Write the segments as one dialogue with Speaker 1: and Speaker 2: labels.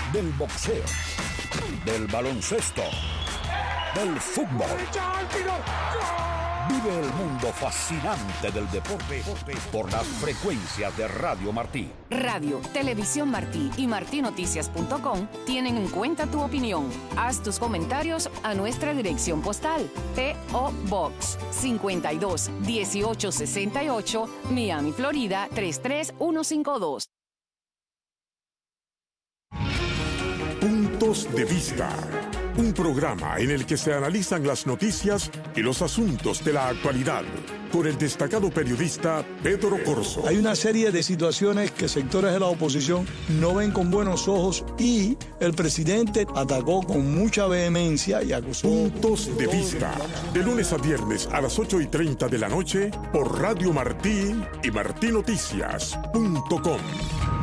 Speaker 1: del boxeo, del baloncesto, del fútbol. Vive el mundo fascinante del deporte por las frecuencias de Radio Martí.
Speaker 2: Radio, Televisión Martí y martinoticias.com tienen en cuenta tu opinión. Haz tus comentarios a nuestra dirección postal. P.O. Box 52 1868, Miami, Florida 33152.
Speaker 3: Puntos de Vista. Un programa en el que se analizan las noticias y los asuntos de la actualidad, con el destacado periodista Pedro Corzo.
Speaker 4: Hay una serie de situaciones que sectores de la oposición no ven con buenos ojos y el presidente atacó con mucha vehemencia y acusó.
Speaker 3: Puntos de Vista, de lunes a viernes a las 8:30 de la noche por Radio Martí y martinoticias.com.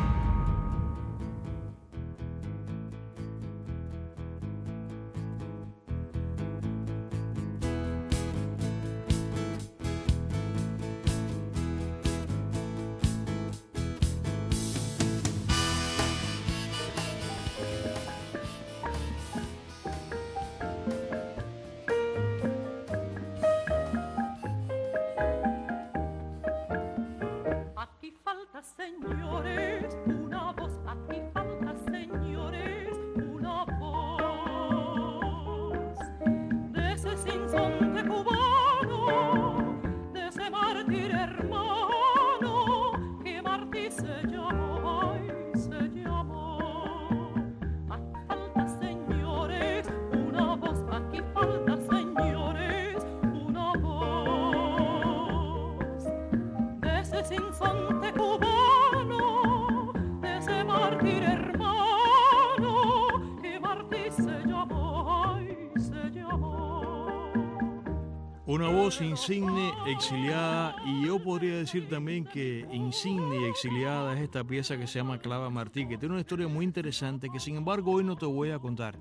Speaker 5: Señores, una voz, aquí falta, señores, una voz de ese sinsonte cubano, de ese mártir hermano, que Martí se llamó, ay, se llamó. Aquí falta, señores, una voz, aquí falta, señores, una voz de ese sinsonte cubano.
Speaker 6: Una voz insigne, exiliada, y yo podría decir también que insigne y exiliada es esta pieza que se llama Clava Martí, que tiene una historia muy interesante que sin embargo hoy no te voy a contar.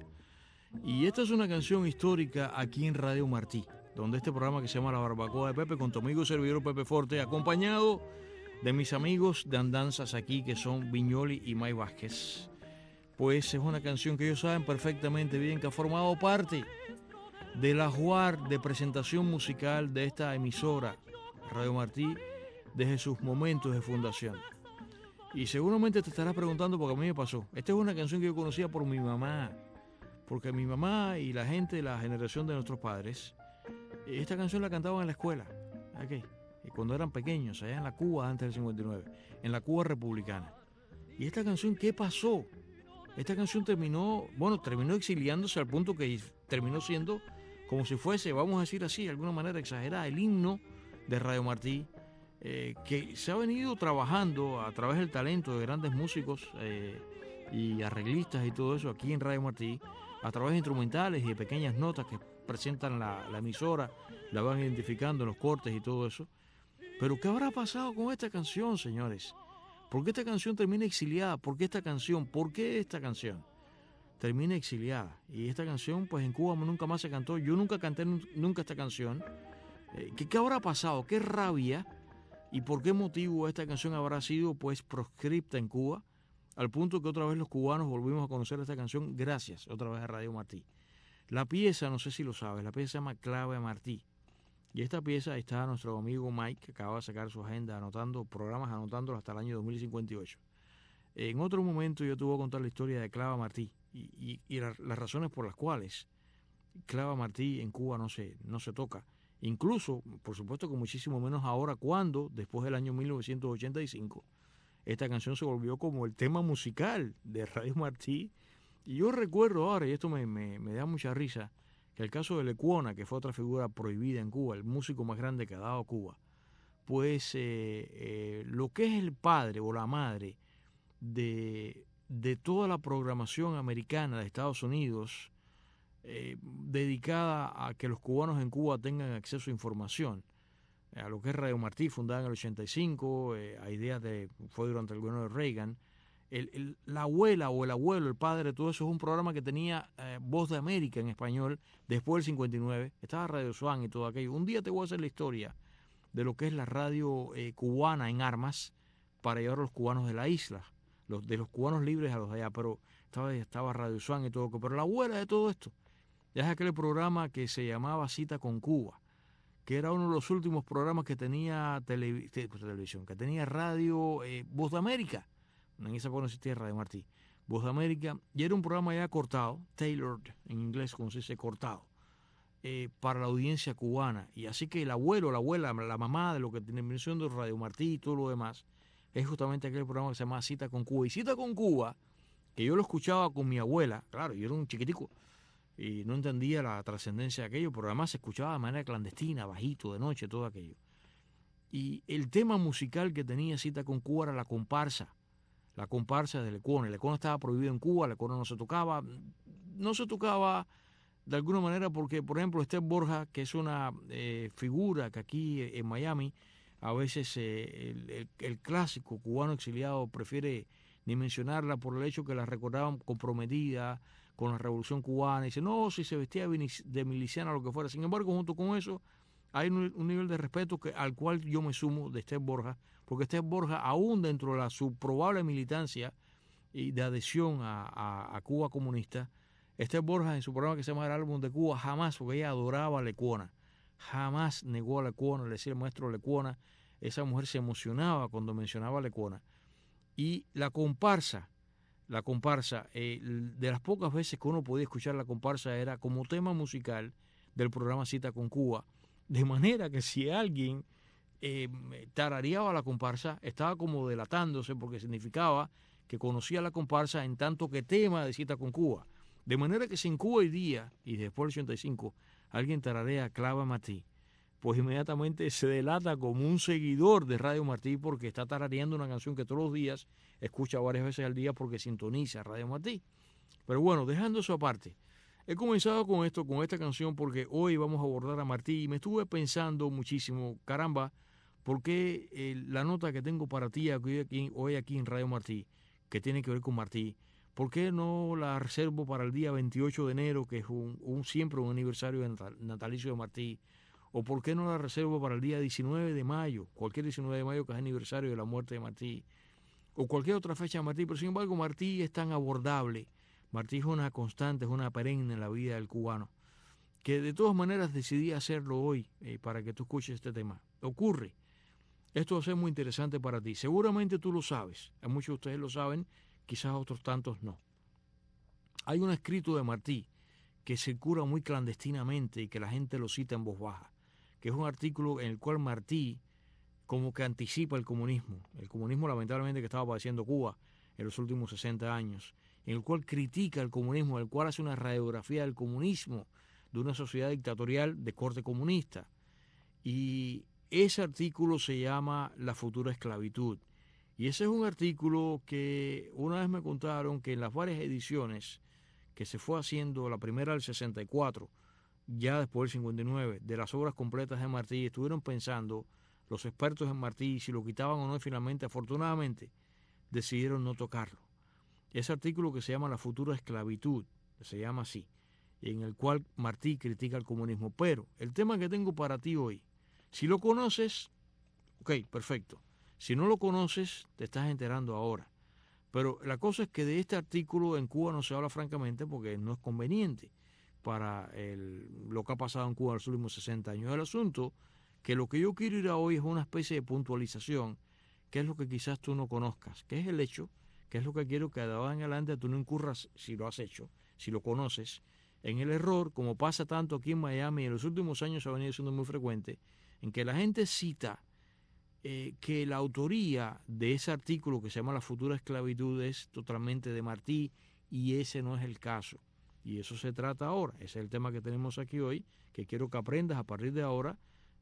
Speaker 6: Y esta es una canción histórica aquí en Radio Martí, donde este programa que se llama La Barbacoa de Pepe, con tu amigo y servidor Pepe Forte, acompañado de mis amigos de andanzas aquí, que son Viñoli y May Vázquez. Pues es una canción que ellos saben perfectamente bien que ha formado parte del ajuar de presentación musical de esta emisora, Radio Martí, desde sus momentos de fundación. Y seguramente te estarás preguntando, porque a mí me pasó. Esta es una canción que yo conocía por mi mamá, porque mi mamá y la gente de la generación de nuestros padres, esta canción la cantaban en la escuela, ¿okay? Y cuando eran pequeños, allá en la Cuba antes del 59, en la Cuba republicana. ¿Y esta canción qué pasó? Esta canción terminó exiliándose al punto que terminó siendo como si fuese, vamos a decir así, de alguna manera exagerada, el himno de Radio Martí, que se ha venido trabajando a través del talento de grandes músicos y arreglistas y todo eso aquí en Radio Martí, a través de instrumentales y de pequeñas notas que presentan la emisora, la van identificando en los cortes y todo eso. Pero ¿qué habrá pasado con esta canción, señores? ¿Por qué esta canción termina exiliada? ¿Por qué esta canción? ¿Por qué esta canción termina exiliada? Y esta canción, pues en Cuba nunca más se cantó. Yo nunca canté nunca esta canción. ¿Qué habrá pasado? ¿Qué rabia? ¿Y por qué motivo esta canción habrá sido pues proscripta en Cuba? Al punto que otra vez los cubanos volvimos a conocer esta canción gracias otra vez a Radio Martí. La pieza, no sé si lo sabes, la pieza se llama Clave Martí. Y esta pieza, ahí está nuestro amigo Mike, que acaba de sacar su agenda, anotándolos hasta el año 2058. En otro momento yo te voy a contar la historia de Clava Martí y las razones por las cuales Clava Martí en Cuba no se toca. Incluso, por supuesto que muchísimo menos ahora, cuando, después del año 1985, esta canción se volvió como el tema musical de Radio Martí. Y yo recuerdo ahora, y esto me da mucha risa, que el caso de Lecuona, que fue otra figura prohibida en Cuba, el músico más grande que ha dado Cuba, pues lo que es el padre o la madre de toda la programación americana de Estados Unidos dedicada a que los cubanos en Cuba tengan acceso a información, a lo que es Radio Martí, fundada en el 85, a ideas fue durante el gobierno de Reagan. La abuela o el abuelo, el padre, todo eso es un programa que tenía Voz de América en español después del 59, estaba Radio Swan y todo aquello. Un día te voy a hacer la historia de lo que es la radio cubana en armas para llevar a los cubanos de la isla de los cubanos libres a los de allá, pero estaba Radio Swan y todo. Pero la abuela de todo esto es aquel programa que se llamaba Cita con Cuba, que era uno de los últimos programas que tenía televisión, que tenía radio, Voz de América. En esa época no existía Radio Martí. Voz de América, y era un programa ya cortado, tailored en inglés, como se dice, cortado, para la audiencia cubana. Y así que el abuelo, la abuela, la mamá de lo que tiene mención de Radio Martí y todo lo demás, es justamente aquel programa que se llama Cita con Cuba. Y Cita con Cuba, que yo lo escuchaba con mi abuela, claro, yo era un chiquitico, y no entendía la trascendencia de aquello, pero además se escuchaba de manera clandestina, bajito, de noche, todo aquello. Y el tema musical que tenía Cita con Cuba era la comparsa de Lecuona. El Lecuona estaba prohibido en Cuba, el Lecuona no se tocaba de alguna manera porque, por ejemplo, Esther Borja, que es una figura que aquí en Miami, a veces el clásico cubano exiliado prefiere ni mencionarla por el hecho que la recordaban comprometida con la Revolución Cubana, y dice, no, si se vestía de miliciana o lo que fuera. Sin embargo, junto con eso, hay un nivel de respeto al cual yo me sumo de Esther Borja, porque Esther Borja, aún dentro de su probable militancia y de adhesión a Cuba comunista, Esther Borja en su programa que se llama El Álbum de Cuba, jamás, porque ella adoraba a Lecuona, jamás negó a Lecuona, le decía el maestro Lecuona, esa mujer se emocionaba cuando mencionaba a Lecuona. Y la comparsa, de las pocas veces que uno podía escuchar la comparsa era como tema musical del programa Cita con Cuba, de manera que si alguien tarareaba la comparsa, estaba como delatándose porque significaba que conocía la comparsa en tanto que tema de Cita con Cuba. De manera que si en Cuba hoy día, y después del 85, alguien tararea Clava Martí, pues inmediatamente se delata como un seguidor de Radio Martí porque está tarareando una canción que todos los días escucha varias veces al día porque sintoniza Radio Martí. Pero bueno, dejando eso aparte, he comenzado con esta canción porque hoy vamos a abordar a Martí y me estuve pensando muchísimo, caramba, ¿por qué la nota que tengo para ti hoy aquí en Radio Martí, que tiene que ver con Martí, ¿por qué no la reservo para el día 28 de enero, que es siempre un aniversario natalicio de Martí? ¿O por qué no la reservo para el día 19 de mayo, cualquier 19 de mayo que es aniversario de la muerte de Martí? O cualquier otra fecha de Martí, pero sin embargo Martí es tan abordable. Martí es una constante, es una perenne en la vida del cubano, que de todas maneras decidí hacerlo hoy para que tú escuches este tema. Ocurre, esto va a ser muy interesante para ti. Seguramente tú lo sabes, a muchos de ustedes lo saben, quizás otros tantos no. Hay un escrito de Martí que circula muy clandestinamente y que la gente lo cita en voz baja, que es un artículo en el cual Martí como que anticipa el comunismo lamentablemente que estaba padeciendo Cuba en los últimos 60 años, en el cual critica el comunismo, en el cual hace una radiografía del comunismo, de una sociedad dictatorial de corte comunista. Y ese artículo se llama La futura esclavitud. Y ese es un artículo que una vez me contaron que en las varias ediciones que se fue haciendo, la primera del 64, ya después del 59, de las obras completas de Martí, estuvieron pensando los expertos en Martí si lo quitaban o no, y finalmente, afortunadamente, decidieron no tocarlo. Ese artículo que se llama La futura esclavitud, se llama así, en el cual Martí critica el comunismo. Pero el tema que tengo para ti hoy, si lo conoces, ok, perfecto. Si no lo conoces, te estás enterando ahora. Pero la cosa es que de este artículo en Cuba no se habla francamente porque no es conveniente para lo que ha pasado en Cuba en los últimos 60 años. El asunto que lo que yo quiero ir a hoy es una especie de puntualización, que es lo que quizás tú no conozcas, que es el hecho, que es lo que quiero que de ahora en adelante tú no incurras, si lo has hecho, si lo conoces, en el error, como pasa tanto aquí en Miami, en los últimos años ha venido siendo muy frecuente, en que la gente cita que la autoría de ese artículo que se llama La futura esclavitud es totalmente de Martí, y ese no es el caso. Y eso se trata ahora. Ese es el tema que tenemos aquí hoy, que quiero que aprendas a partir de ahora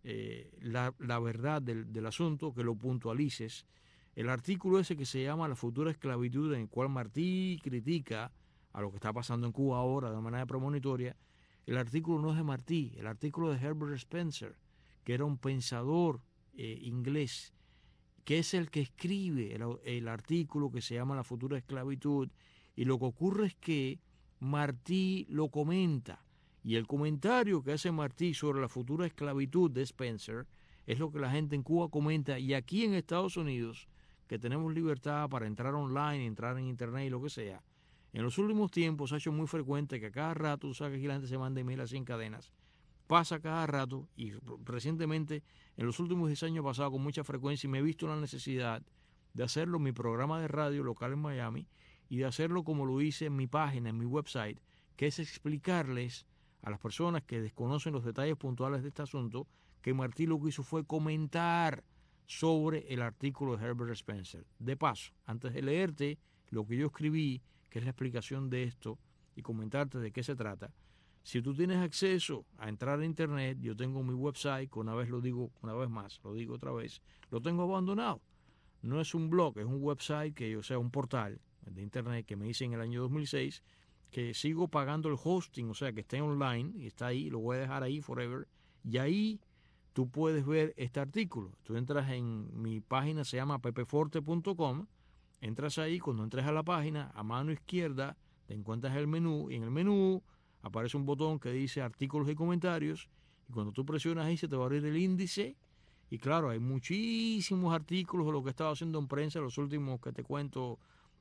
Speaker 6: la verdad del asunto, que lo puntualices. El artículo ese que se llama La futura esclavitud, en el cual Martí critica a lo que está pasando en Cuba ahora de manera premonitoria, el artículo no es de Martí, el artículo de Herbert Spencer, que era un pensador inglés, que es el que escribe el artículo que se llama La futura esclavitud, y lo que ocurre es que Martí lo comenta, y el comentario que hace Martí sobre la futura esclavitud de Spencer es lo que la gente en Cuba comenta, y aquí en Estados Unidos, que tenemos libertad para entrar online, entrar en internet y lo que sea, en los últimos tiempos se ha hecho muy frecuente que a cada rato, tú sabes que aquí la gente se manda email así en cadenas, pasa cada rato, y recientemente, en los últimos 10 años, he pasado con mucha frecuencia y me he visto la necesidad de hacerlo en mi programa de radio local en Miami y de hacerlo como lo hice en mi página, en mi website, que es explicarles a las personas que desconocen los detalles puntuales de este asunto, que Martí lo que hizo fue comentar sobre el artículo de Herbert Spencer. De paso, antes de leerte lo que yo escribí, que es la explicación de esto, y comentarte de qué se trata, si tú tienes acceso a entrar a internet, yo tengo mi website, que una vez lo digo, una vez más, lo digo otra vez, lo tengo abandonado. No es un blog, es un website, que, o sea, un portal de internet que me hice en el año 2006, que sigo pagando el hosting, o sea, que esté online, y está ahí, lo voy a dejar ahí forever, y ahí tú puedes ver este artículo. Tú entras en mi página, se llama pepeforte.com, entras ahí, cuando entres a la página, a mano izquierda, te encuentras el menú, y en el menú aparece un botón que dice artículos y comentarios, y cuando tú presionas ahí se te va a abrir el índice, y claro, hay muchísimos artículos de lo que he estado haciendo en prensa los últimos, que te cuento,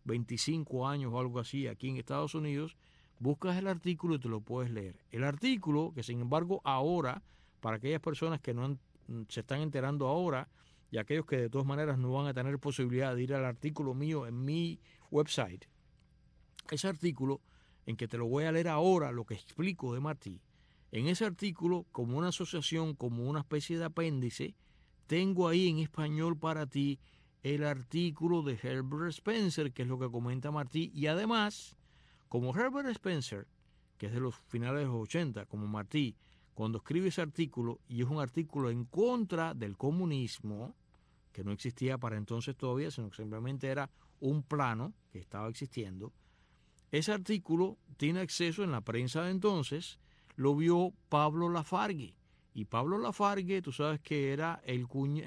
Speaker 6: 25 años o algo así, aquí en Estados Unidos. Buscas el artículo y te lo puedes leer. El artículo, que sin embargo ahora, para aquellas personas que no se están enterando ahora, y aquellos que de todas maneras no van a tener posibilidad de ir al artículo mío en mi website, ese artículo, en que te lo voy a leer ahora, lo que explico de Martí, en ese artículo, como una asociación, como una especie de apéndice, tengo ahí en español para ti el artículo de Herbert Spencer, que es lo que comenta Martí, y además, como Herbert Spencer, que es de los finales de los 80, como Martí, cuando escribe ese artículo, y es un artículo en contra del comunismo, que no existía para entonces todavía, sino que simplemente era un plano que estaba existiendo, ese artículo tiene acceso en la prensa de entonces, lo vio Pablo Lafargue. Y Pablo Lafargue, tú sabes que era el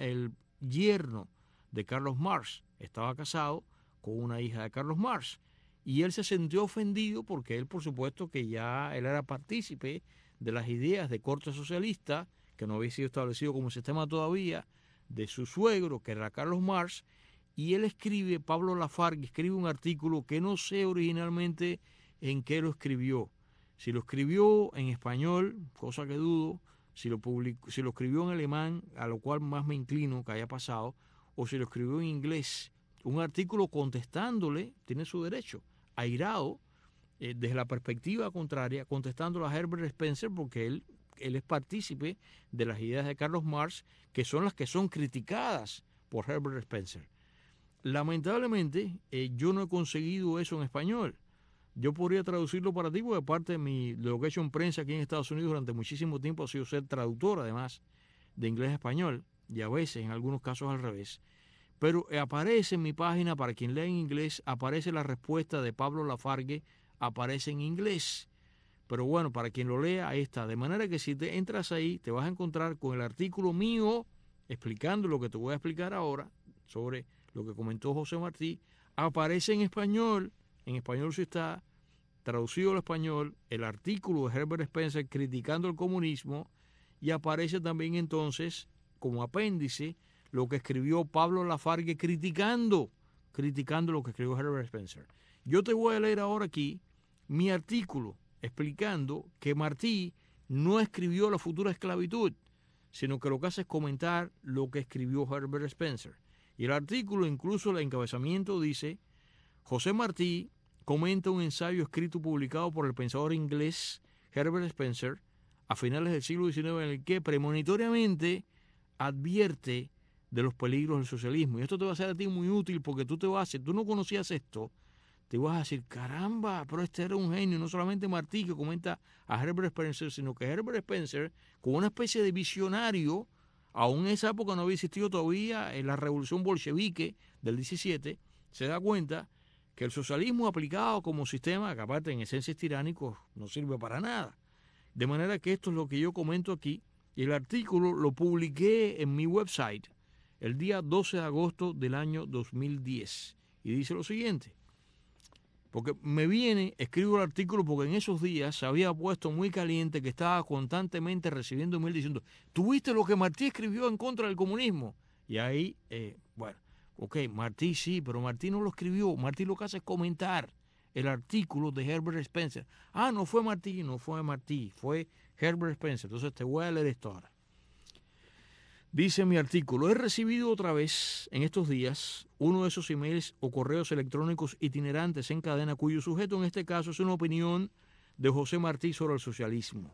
Speaker 6: yerno de Carlos Marx. Estaba casado con una hija de Carlos Marx. Y él se sintió ofendido porque él, por supuesto, que ya él era partícipe de las ideas de corte socialista, que no había sido establecido como sistema todavía, de su suegro, que era Carlos Marx. Y él escribe, Pablo Lafargue escribe un artículo que no sé originalmente en qué lo escribió. Si lo escribió en español, cosa que dudo, si lo escribió en alemán, a lo cual más me inclino que haya pasado, o si lo escribió en inglés. Un artículo contestándole, tiene su derecho, airado, desde la perspectiva contraria, contestándole a Herbert Spencer, porque él es partícipe de las ideas de Carlos Marx, que son las que son criticadas por Herbert Spencer. Lamentablemente, yo no he conseguido eso en español. Yo podría traducirlo para ti, porque parte de lo que he hecho en prensa aquí en Estados Unidos durante muchísimo tiempo ha sido ser traductor, además, de inglés a español, y a veces, en algunos casos, al revés. Pero aparece en mi página, para quien lee en inglés, aparece la respuesta de Pablo Lafargue, aparece en inglés. Pero bueno, para quien lo lea, ahí está. De manera que si te entras ahí, te vas a encontrar con el artículo mío, explicando lo que te voy a explicar ahora, sobre lo que comentó José Martí. Aparece en español sí está traducido al español, el artículo de Herbert Spencer criticando el comunismo, y aparece también entonces, como apéndice, lo que escribió Pablo Lafargue criticando lo que escribió Herbert Spencer. Yo te voy a leer ahora aquí mi artículo explicando que Martí no escribió la futura esclavitud, sino que lo que hace es comentar lo que escribió Herbert Spencer. Y el artículo, incluso el encabezamiento, dice: José Martí comenta un ensayo escrito y publicado por el pensador inglés Herbert Spencer a finales del siglo XIX, en el que premonitoriamente advierte de los peligros del socialismo. Y esto te va a ser a ti muy útil, porque tú si tú no conocías esto, te vas a decir, caramba, pero este era un genio. No solamente Martí, que comenta a Herbert Spencer, sino que Herbert Spencer, como una especie de visionario, aún en esa época no había existido todavía en la revolución bolchevique del 17, se da cuenta que el socialismo aplicado como sistema, que aparte en esencia es tiránico, no sirve para nada. De manera que esto es lo que yo comento aquí, y el artículo lo publiqué en mi website el día 12 de agosto del año 2010. Y dice lo siguiente, porque escribo el artículo porque en esos días se había puesto muy caliente, que estaba constantemente recibiendo email diciendo, ¿tuviste lo que Martí escribió en contra del comunismo? Y ahí, Ok, Martí sí, pero Martí no lo escribió. Martí lo que hace es comentar el artículo de Herbert Spencer. Ah, no fue Martí, fue Herbert Spencer. Entonces te voy a leer esto ahora. Dice mi artículo: he recibido otra vez en estos días uno de esos emails o correos electrónicos itinerantes en cadena cuyo sujeto en este caso es una opinión de José Martí sobre el socialismo.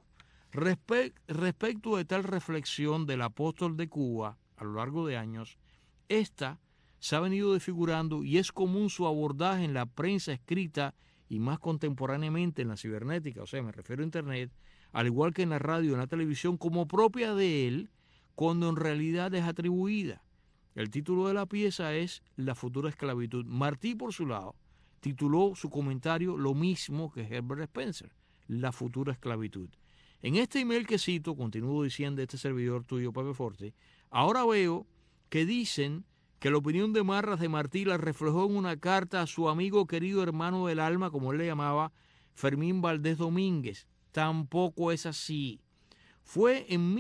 Speaker 6: Respecto de tal reflexión del apóstol de Cuba a lo largo de años, esta se ha venido desfigurando y es común su abordaje en la prensa escrita y más contemporáneamente en la cibernética, o sea, me refiero a Internet, al igual que en la radio y en la televisión, como propia de él, cuando en realidad es atribuida. El título de la pieza es La futura esclavitud. Martí, por su lado, tituló su comentario lo mismo que Herbert Spencer, La futura esclavitud. En este email que cito, continúo diciendo este servidor tuyo, Pepe Forte, ahora veo que dicen que la opinión de Marras de Martí la reflejó en una carta a su amigo querido hermano del alma, como él le llamaba, Fermín Valdés Domínguez. Tampoco es así. Fue en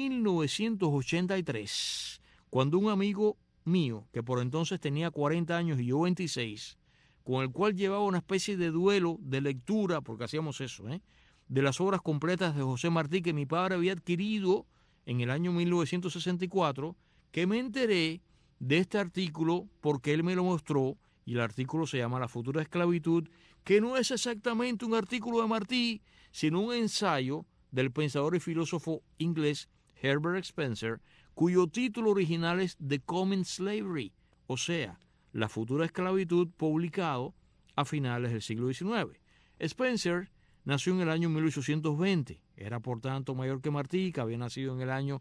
Speaker 6: 1983, cuando un amigo mío, que por entonces tenía 40 años y yo 26, con el cual llevaba una especie de duelo de lectura, porque hacíamos eso, de las obras completas de José Martí que mi padre había adquirido en el año 1964, que me enteré de este artículo porque él me lo mostró, y el artículo se llama La futura esclavitud, que no es exactamente un artículo de Martí, sino un ensayo del pensador y filósofo inglés Herbert Spencer, cuyo título original es The Coming Slavery, o sea, La futura esclavitud, publicado a finales del siglo XIX. Spencer nació en el año 1820, era por tanto mayor que Martí, que había nacido en el año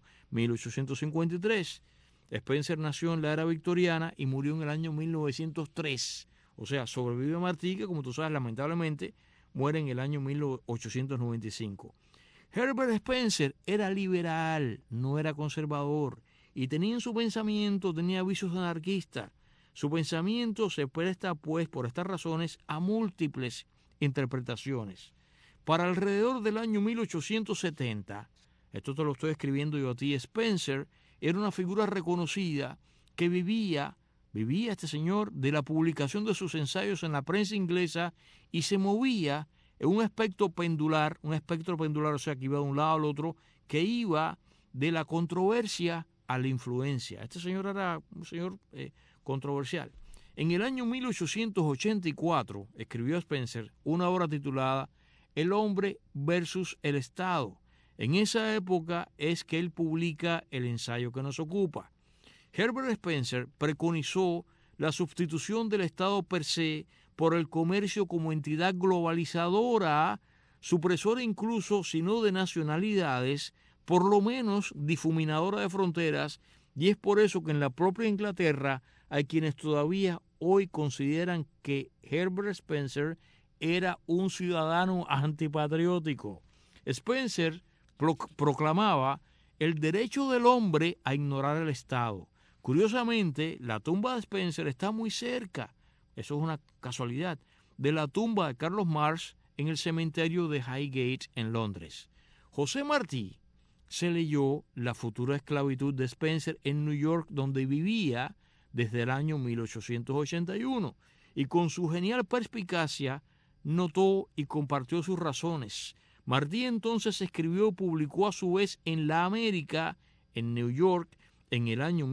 Speaker 6: 1853. Spencer nació en la era victoriana y murió en el año 1903. O sea, sobrevive Martí, que como tú sabes, lamentablemente, muere en el año 1895. Herbert Spencer era liberal, no era conservador, y tenía en su pensamiento, tenía vicios anarquistas. Su pensamiento se presta, pues, por estas razones, a múltiples interpretaciones. Para alrededor del año 1870, esto te lo estoy escribiendo yo a ti, Spencer era una figura reconocida que vivía este señor de la publicación de sus ensayos en la prensa inglesa y se movía en un espectro pendular, o sea, que iba de un lado al otro, que iba de la controversia a la influencia. Este señor era un señor controversial. En el año 1884 escribió Spencer una obra titulada El hombre versus el Estado. En esa época es que él publica el ensayo que nos ocupa. Herbert Spencer preconizó la sustitución del Estado per se por el comercio como entidad globalizadora, supresora incluso, si no de nacionalidades, por lo menos difuminadora de fronteras, y es por eso que en la propia Inglaterra hay quienes todavía hoy consideran que Herbert Spencer era un ciudadano antipatriótico. Spencer proclamaba el derecho del hombre a ignorar el Estado. Curiosamente, la tumba de Spencer está muy cerca, eso es una casualidad, de la tumba de Carlos Marx en el cementerio de Highgate en Londres. José Martí se leyó La futura esclavitud de Spencer en New York, donde vivía desde el año 1881, y con su genial perspicacia notó y compartió sus razones. Martí entonces escribió y publicó a su vez en La América, en New York, en el año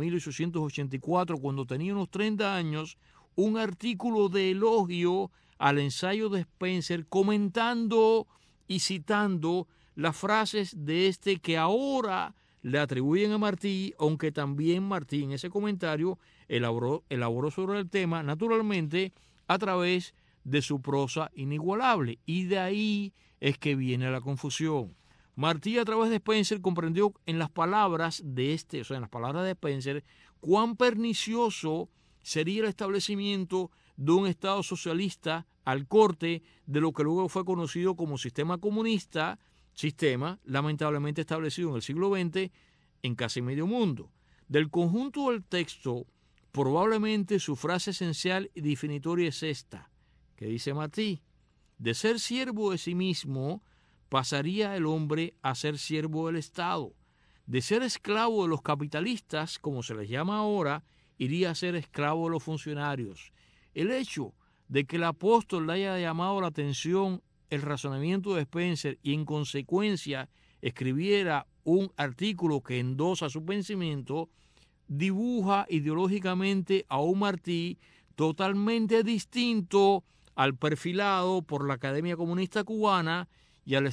Speaker 6: 1884, cuando tenía unos 30 años, un artículo de elogio al ensayo de Spencer, comentando y citando las frases de este que ahora le atribuyen a Martí, aunque también Martí en ese comentario elaboró sobre el tema, naturalmente, a través de su prosa inigualable. Y de ahí es que viene la confusión. Martí, a través de Spencer, comprendió en las palabras de en las palabras de Spencer, cuán pernicioso sería el establecimiento de un Estado socialista al corte de lo que luego fue conocido como sistema comunista, sistema lamentablemente establecido en el siglo XX en casi medio mundo. Del conjunto del texto, probablemente su frase esencial y definitoria es esta, que dice Martí: de ser siervo de sí mismo, pasaría el hombre a ser siervo del Estado. De ser esclavo de los capitalistas, como se les llama ahora, iría a ser esclavo de los funcionarios. El hecho de que el apóstol le haya llamado la atención el razonamiento de Spencer y en consecuencia escribiera un artículo que endosa su pensamiento, dibuja ideológicamente a un Martí totalmente distinto al perfilado por la Academia Comunista Cubana y al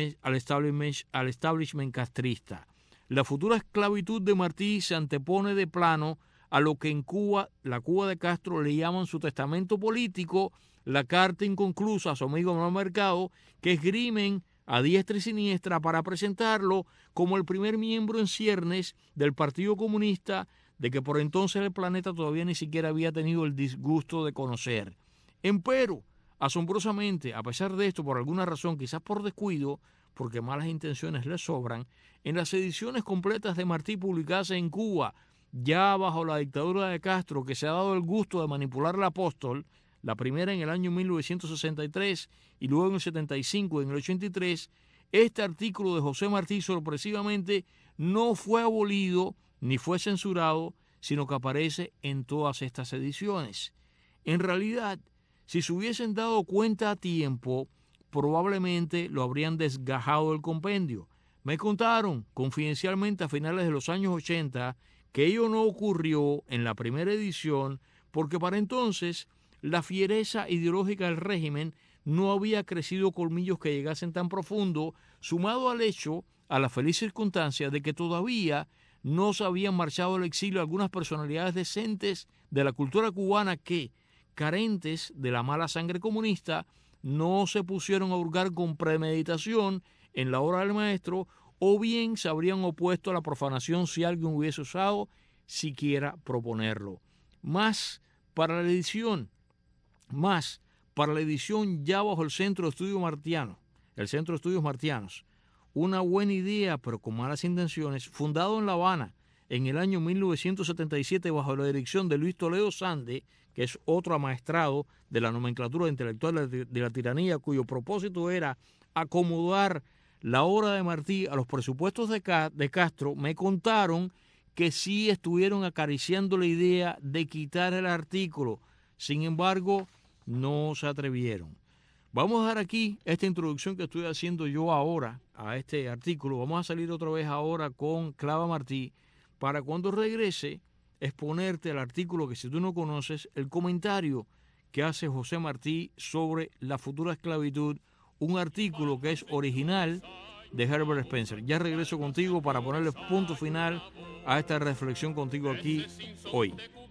Speaker 6: establishment castrista. La futura esclavitud de Martí se antepone de plano a lo que en Cuba, la Cuba de Castro, le llaman su testamento político, la carta inconclusa a su amigo Manuel Mercado, que esgrimen a diestra y siniestra para presentarlo como el primer miembro en ciernes del Partido Comunista, de que por entonces el planeta todavía ni siquiera había tenido el disgusto de conocer. Empero, asombrosamente, a pesar de esto, por alguna razón, quizás por descuido, porque malas intenciones le sobran, en las ediciones completas de Martí publicadas en Cuba, ya bajo la dictadura de Castro, que se ha dado el gusto de manipular al apóstol, la primera en el año 1963 y luego en el 75 y en el 83, este artículo de José Martí sorpresivamente no fue abolido ni fue censurado, sino que aparece en todas estas ediciones. En realidad, si se hubiesen dado cuenta a tiempo, probablemente lo habrían desgajado del compendio. Me contaron confidencialmente a finales de los años 80 que ello no ocurrió en la primera edición porque para entonces la fiereza ideológica del régimen no había crecido colmillos que llegasen tan profundo, sumado al hecho, a la feliz circunstancia de que todavía no se habían marchado al exilio algunas personalidades decentes de la cultura cubana que, carentes de la mala sangre comunista, no se pusieron a hurgar con premeditación en la obra del maestro, o bien se habrían opuesto a la profanación si alguien hubiese osado siquiera proponerlo. Más para la edición ya bajo el Centro de Estudios Martianos, una buena idea pero con malas intenciones, fundado en La Habana en el año 1977 bajo la dirección de Luis Toledo Sande, que es otro amaestrado de la nomenclatura intelectual de la tiranía, cuyo propósito era acomodar la obra de Martí a los presupuestos de Castro. Me contaron que sí estuvieron acariciando la idea de quitar el artículo. Sin embargo, no se atrevieron. Vamos a dar aquí esta introducción que estoy haciendo yo ahora a este artículo. Vamos a salir otra vez ahora con Clava Martí para cuando regrese exponerte el artículo que si tú no conoces, el comentario que hace José Martí sobre la futura esclavitud, un artículo que es original de Herbert Spencer. Ya regreso contigo para ponerle punto final a esta reflexión contigo aquí hoy.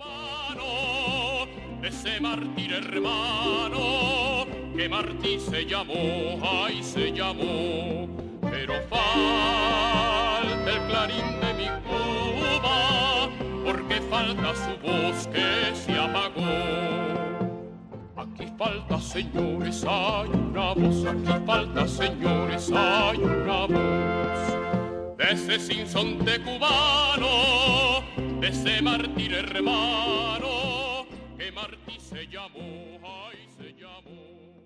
Speaker 7: Ese mártir hermano, que Martí se llamó, ay se llamó, pero falta el clarín de mi Cuba, porque falta su voz que se apagó. Aquí falta, señores, hay una voz, aquí falta, señores, hay una voz. De ese sinsonte cubano, de ese mártir hermano, que Martí se llamó, ay se llamó.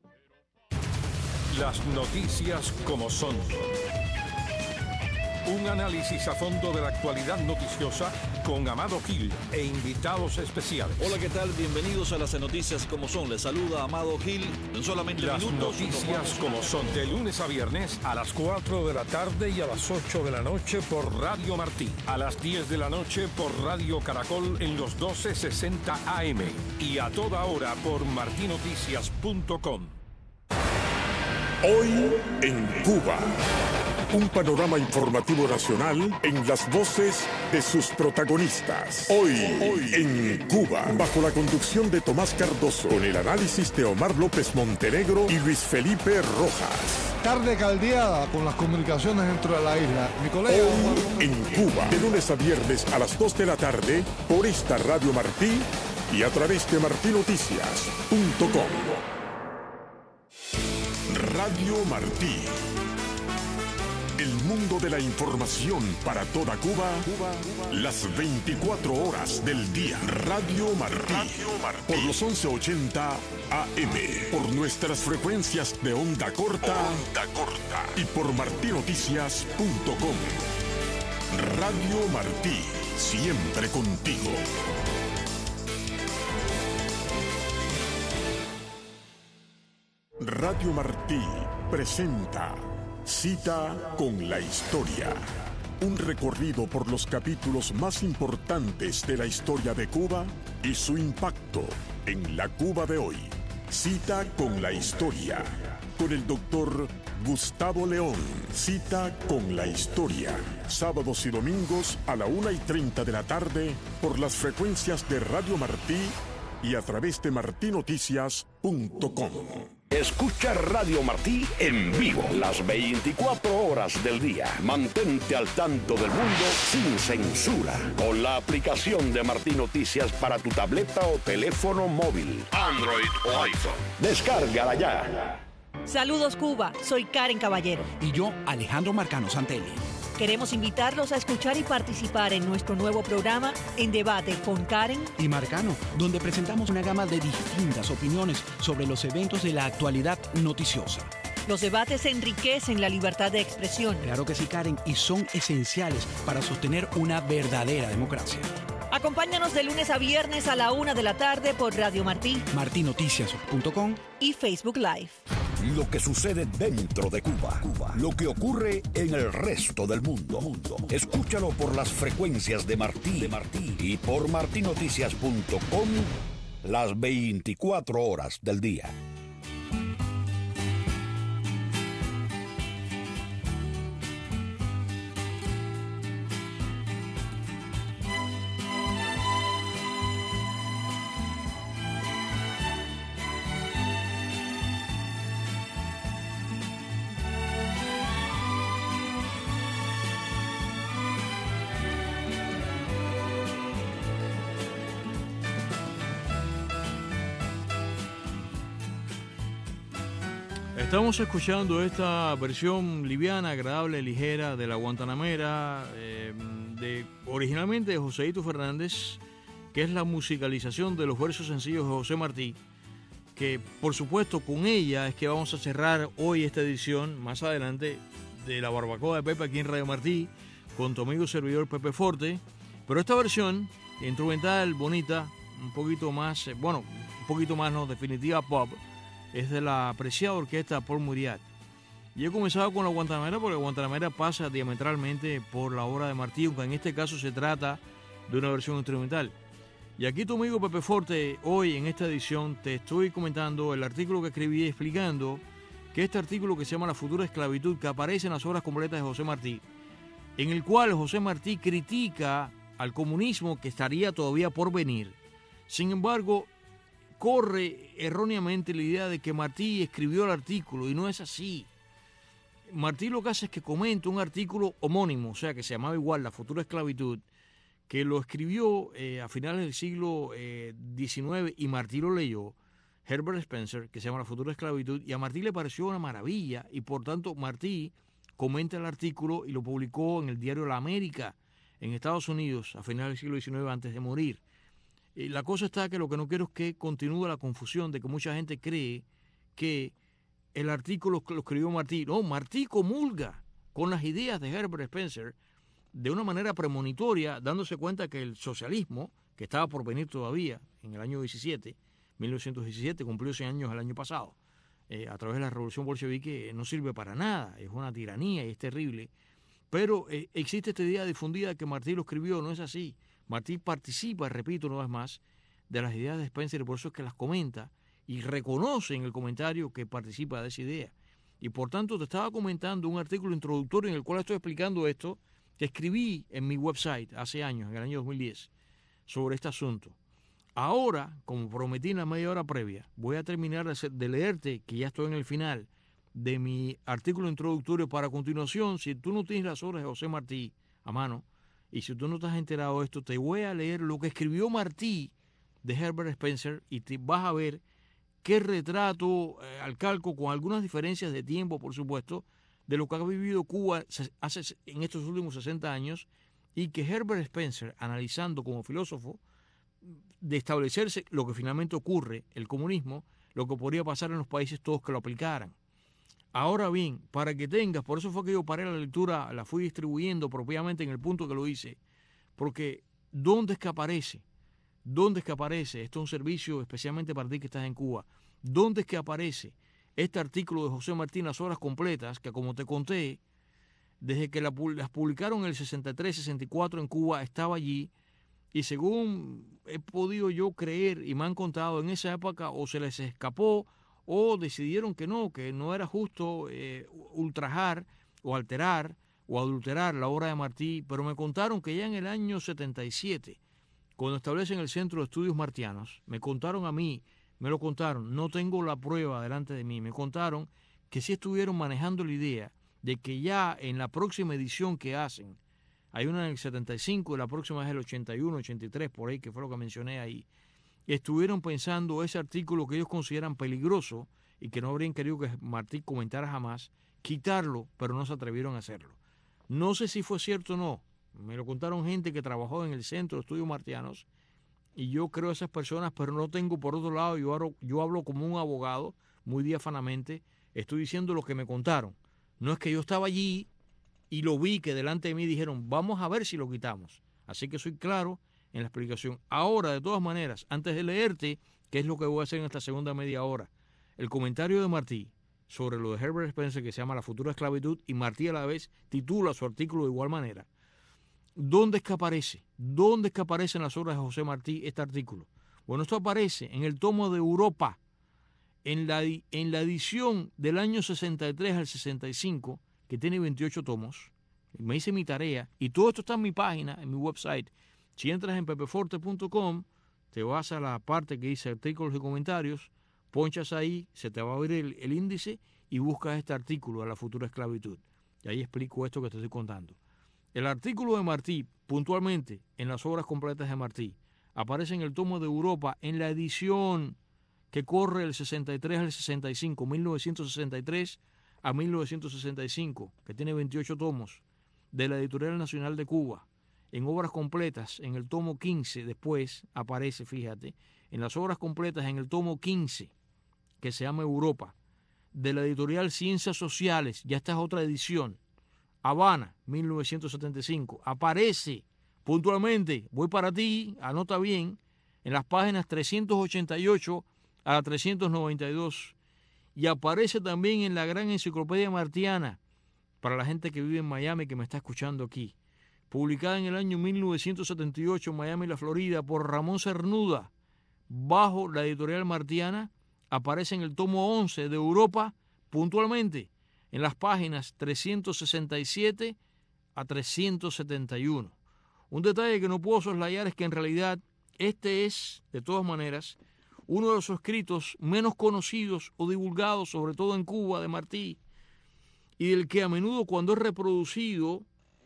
Speaker 1: Las noticias como son. Un análisis a fondo de la actualidad noticiosa con Amado Gil e invitados especiales.
Speaker 8: Hola, ¿qué tal? Bienvenidos a las noticias como son. Les saluda Amado Gil. En solamente
Speaker 1: las
Speaker 8: minutos.
Speaker 1: Noticias como son. De lunes a viernes a las 4 de la tarde y a las 8 de la noche por Radio Martí. A las 10 de la noche por Radio Caracol en los 1260 AM. Y a toda hora por martinoticias.com.
Speaker 3: Hoy en Cuba. Un panorama informativo nacional en las voces de sus protagonistas. Hoy en Cuba, bajo la conducción de Tomás Cardoso, con el análisis de Omar López Montenegro y Luis Felipe Rojas.
Speaker 9: Tarde caldeada con las comunicaciones dentro de la isla. Mi colega
Speaker 3: Hoy en Cuba, de lunes a viernes a las 2 de la tarde, por esta Radio Martí y a través de martinoticias.com. Radio Martí. El mundo de la información para toda Cuba, las 24 horas del día. Radio Martí, por los 1180 AM, por nuestras frecuencias de onda corta y por martinoticias.com. Radio Martí, siempre contigo. Radio Martí presenta Cita con la Historia. Un recorrido por los capítulos más importantes de la historia de Cuba y su impacto en la Cuba de hoy. Cita con la Historia. Con el doctor Gustavo León. Cita con la Historia. Sábados y domingos a la 1:30 de la tarde por las frecuencias de Radio Martí y a través de martinoticias.com.
Speaker 10: Escucha Radio Martí en vivo las 24 horas del día. Mantente al tanto del mundo sin censura con la aplicación de Martí Noticias para tu tableta o teléfono móvil, Android o iPhone. Descárgala ya.
Speaker 11: Saludos Cuba, soy Karen Caballero.
Speaker 12: Y yo, Alejandro Marcano Santelli.
Speaker 11: Queremos invitarlos a escuchar y participar en nuestro nuevo programa En Debate con Karen
Speaker 12: y Marcano, donde presentamos una gama de distintas opiniones sobre los eventos de la actualidad noticiosa.
Speaker 11: Los debates enriquecen la libertad de expresión.
Speaker 12: Claro que sí, Karen, y son esenciales para sostener una verdadera democracia.
Speaker 11: Acompáñanos de lunes a viernes a la 1 de la tarde por Radio Martí,
Speaker 12: martinoticias.com
Speaker 11: y Facebook Live.
Speaker 10: Lo que sucede dentro de Cuba. Lo que ocurre en el resto del mundo. Escúchalo por las frecuencias de Martí y por martinoticias.com las 24 horas del día.
Speaker 6: Estamos escuchando esta versión liviana, agradable, ligera de La Guantanamera, originalmente de Joséito Fernández, que es la musicalización de los versos sencillos de José Martí, que por supuesto con ella es que vamos a cerrar hoy esta edición, más adelante, de La Barbacoa de Pepe aquí en Radio Martí, con tu amigo servidor Pepe Forte, pero esta versión instrumental, bonita, un poquito más, definitiva pop, es de la apreciada orquesta Paul Muriat. Y he comenzado con La Guantanamera porque La Guantanamera pasa diametralmente por la obra de Martí, aunque en este caso se trata de una versión instrumental. Y aquí tu amigo Pepe Forte, hoy en esta edición te estoy comentando el artículo que escribí explicando que este artículo que se llama La futura esclavitud, que aparece en las obras completas de José Martí, en el cual José Martí critica al comunismo que estaría todavía por venir. Sin embargo, corre erróneamente la idea de que Martí escribió el artículo y no es así. Martí lo que hace es que comenta un artículo homónimo, o sea que se llamaba igual La futura esclavitud, que lo escribió a finales del siglo XIX y Martí lo leyó, Herbert Spencer, que se llama La futura esclavitud, y a Martí le pareció una maravilla y por tanto Martí comenta el artículo y lo publicó en el diario La América en Estados Unidos a finales del siglo XIX antes de morir. La cosa está que lo que no quiero es que continúe la confusión de que mucha gente cree que el artículo lo escribió Martí. No, Martí comulga con las ideas de Herbert Spencer de una manera premonitoria, dándose cuenta que el socialismo, que estaba por venir todavía en el año 1917, cumplió 100 años el año pasado, a través de la revolución bolchevique, no sirve para nada, es una tiranía y es terrible. Pero existe esta idea difundida de que Martí lo escribió, no es así. Martí participa, repito una vez más, de las ideas de Spencer y por eso es que las comenta y reconoce en el comentario que participa de esa idea. Y por tanto te estaba comentando un artículo introductorio en el cual estoy explicando esto que escribí en mi website hace años, en el año 2010, sobre este asunto. Ahora, como prometí en la media hora previa, voy a terminar de leerte, que ya estoy en el final, de mi artículo introductorio para a continuación, si tú no tienes las obras de José Martí a mano, y si tú no te has enterado de esto, te voy a leer lo que escribió Martí de Herbert Spencer y te vas a ver qué retrato al calco, con algunas diferencias de tiempo, por supuesto, de lo que ha vivido Cuba en estos últimos 60 años y que Herbert Spencer, analizando como filósofo, de establecerse lo que finalmente ocurre, el comunismo, lo que podría pasar en los países todos que lo aplicaran. Ahora bien, para que tengas, por eso fue que yo paré la lectura, la fui distribuyendo propiamente en el punto que lo hice, porque ¿dónde es que aparece? ¿Dónde es que aparece? Esto es un servicio especialmente para ti que estás en Cuba. ¿Dónde es que aparece este artículo de José Martí en las horas completas, que como te conté, desde que las publicaron en el 63, 64 en Cuba, estaba allí, y según he podido yo creer y me han contado, en esa época o se les escapó o decidieron que no era justo ultrajar o alterar o adulterar la obra de Martí, pero me contaron que ya en el año 77, cuando establecen el Centro de Estudios Martianos, me contaron a mí, me lo contaron, no tengo la prueba delante de mí, me contaron que sí estuvieron manejando la idea de que ya en la próxima edición que hacen, hay una en el 75 y la próxima es el 81, 83, por ahí, que fue lo que mencioné ahí, estuvieron pensando ese artículo que ellos consideran peligroso y que no habrían querido que Martí comentara jamás, quitarlo, pero no se atrevieron a hacerlo. No sé si fue cierto o no, me lo contaron gente que trabajó en el Centro de Estudios Martianos y yo creo a esas personas, pero no tengo, por otro lado, yo hablo como un abogado, muy diafanamente, estoy diciendo lo que me contaron. No es que yo estaba allí y lo vi que delante de mí dijeron, vamos a ver si lo quitamos. Así que soy claro en la explicación. Ahora, de todas maneras, antes de leerte, ¿qué es lo que voy a hacer en esta segunda media hora? El comentario de Martí sobre lo de Herbert Spencer, que se llama La futura esclavitud, y Martí a la vez titula su artículo de igual manera. ¿Dónde es que aparece? ¿Dónde es que aparece en las obras de José Martí este artículo? Bueno, esto aparece en el tomo de Europa, en la edición del año 63 al 65, que tiene 28 tomos. Me hice mi tarea y todo esto está en mi página, en mi website. Si entras en pepeforte.com, te vas a la parte que dice artículos y comentarios, ponchas ahí, se te va a abrir el índice y buscas este artículo de La futura esclavitud. Y ahí explico esto que te estoy contando. El artículo de Martí, puntualmente en las obras completas de Martí, aparece en el tomo de Europa en la edición que corre el 63 al 65, 1963 a 1965, que tiene 28 tomos, de la Editorial Nacional de Cuba. En obras completas, en el tomo 15, después aparece, fíjate, en las obras completas, en el tomo 15, que se llama Europa, de la Editorial Ciencias Sociales, ya esta es otra edición, Habana, 1975, aparece puntualmente, voy para ti, anota bien, en las páginas 388 a la 392, y aparece también en la gran enciclopedia martiana, para la gente que vive en Miami, que me está escuchando aquí, publicada en el año 1978 en Miami, la Florida, por Ramón Cernuda, bajo la editorial martiana, aparece en el tomo 11 de Europa, puntualmente, en las páginas 367 a 371. Un detalle que no puedo soslayar es que en realidad este es, de todas maneras, uno de los escritos menos conocidos o divulgados, sobre todo en Cuba, de Martí, y del que a menudo cuando es reproducido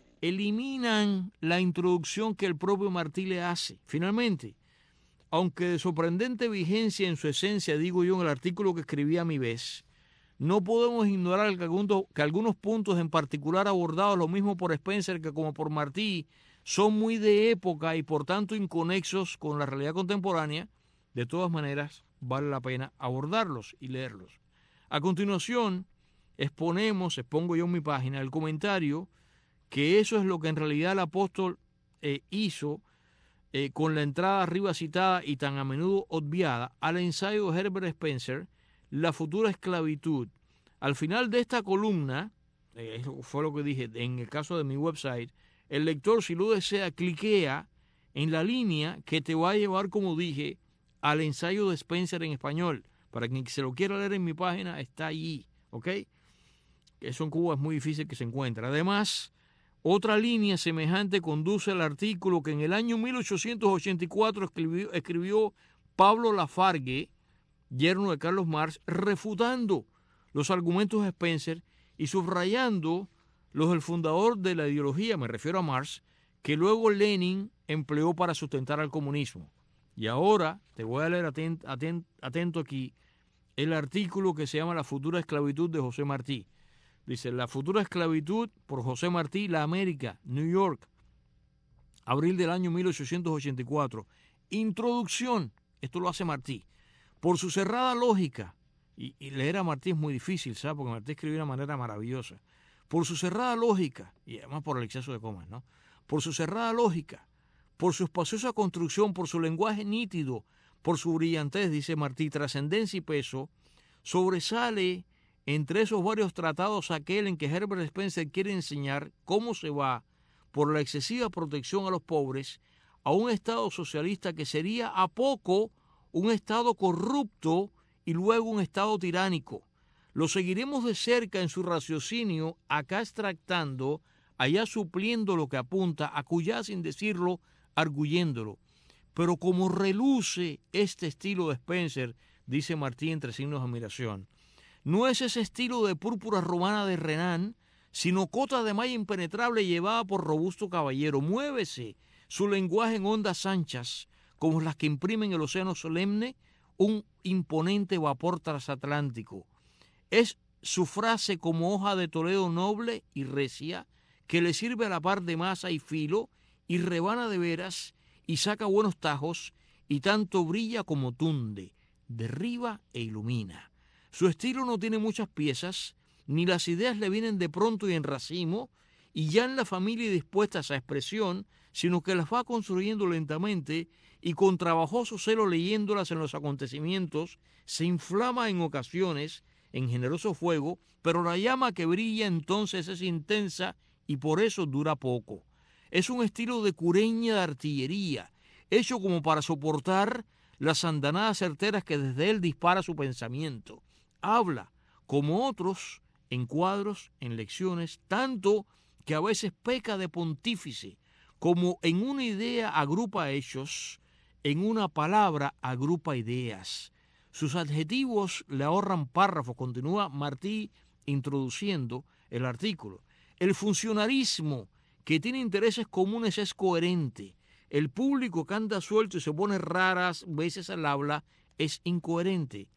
Speaker 6: eliminan la introducción que el propio Martí le hace. Finalmente, aunque de sorprendente vigencia en su esencia, digo yo en el artículo que escribí a mi vez, no podemos ignorar que algunos puntos en particular abordados, lo mismo por Spencer que como por Martí, son muy de época y por tanto inconexos con la realidad contemporánea. De todas maneras, vale la pena abordarlos y leerlos. A continuación, expongo yo en mi página el comentario que eso es lo que en realidad el apóstol hizo con la entrada arriba citada y tan a menudo obviada al ensayo de Herbert Spencer, La futura esclavitud. Al final de esta columna, fue lo que dije en el caso de mi website, el lector, si lo desea, cliquea en la línea que te va a llevar, como dije, al ensayo de Spencer en español. Para quien se lo quiera leer en mi página, está allí, ¿ok? Eso en Cuba es muy difícil que se encuentre. Además, otra línea semejante conduce al artículo que en el año 1884 escribió Pablo Lafargue, yerno de Carlos Marx, refutando los argumentos de Spencer y subrayando los del fundador de la ideología, me refiero a Marx, que luego Lenin empleó para sustentar al comunismo. Y ahora te voy a leer atento aquí el artículo que se llama La futura esclavitud de José Martí. Dice, La futura esclavitud por José Martí, La América, New York, abril del año 1884. Introducción, esto lo hace Martí. Por su cerrada lógica, y leer a Martí es muy difícil, ¿sabes? Porque Martí escribió de una manera maravillosa. Por su cerrada lógica, y además por el exceso de comas, ¿no? Por su cerrada lógica, por su espaciosa construcción, por su lenguaje nítido, por su brillantez, dice Martí, trascendencia y peso, sobresale entre esos varios tratados aquel en que Herbert Spencer quiere enseñar cómo se va, por la excesiva protección a los pobres, a un Estado socialista que sería a poco un Estado corrupto y luego un Estado tiránico. Lo seguiremos de cerca en su raciocinio, acá extractando, allá supliendo lo que apunta, acullá sin decirlo, arguyéndolo. Pero como reluce este estilo de Spencer, dice Martí entre signos de admiración, no es ese estilo de púrpura romana de Renan, sino cota de malla impenetrable llevada por robusto caballero. Muévese su lenguaje en ondas anchas, como las que imprimen el océano solemne un imponente vapor transatlántico. Es su frase como hoja de Toledo noble y recia, que le sirve a la par de masa y filo, y rebana de veras, y saca buenos tajos, y tanto brilla como tunde, derriba e ilumina. Su estilo no tiene muchas piezas, ni las ideas le vienen de pronto y en racimo, y ya en la familia dispuestas a expresión, sino que las va construyendo lentamente, y con trabajoso celo leyéndolas en los acontecimientos, se inflama en ocasiones, en generoso fuego, pero la llama que brilla entonces es intensa y por eso dura poco. Es un estilo de cureña de artillería, hecho como para soportar las andanadas certeras que desde él dispara su pensamiento. Habla, como otros, en cuadros, en lecciones, tanto que a veces peca de pontífice, como en una idea agrupa hechos, en una palabra agrupa ideas. Sus adjetivos le ahorran párrafos, continúa Martí introduciendo el artículo. El funcionarismo que tiene intereses comunes es coherente. El público que anda suelto y se pone raras veces al habla es incoherente.